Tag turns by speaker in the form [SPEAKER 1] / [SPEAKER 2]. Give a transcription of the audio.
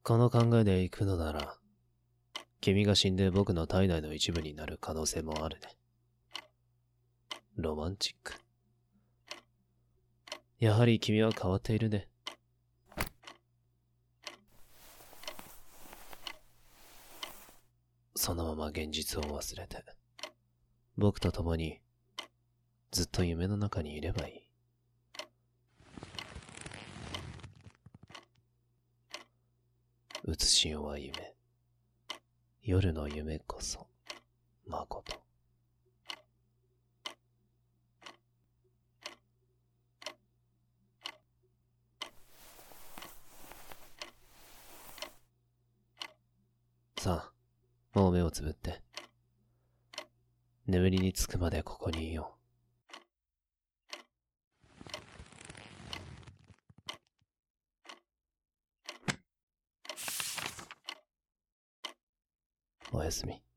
[SPEAKER 1] この考えで行くのなら、君が死んで僕の体内の一部になる可能性もあるね。ロマンチック。やはり君は変わっているね。そのまま現実を忘れて、僕と共にずっと夢の中にいればいい。うつしおは夢。夜の夢こそ、まこと。さあ、もう目をつぶって。眠りにつくまでここにいよう。おやすみ。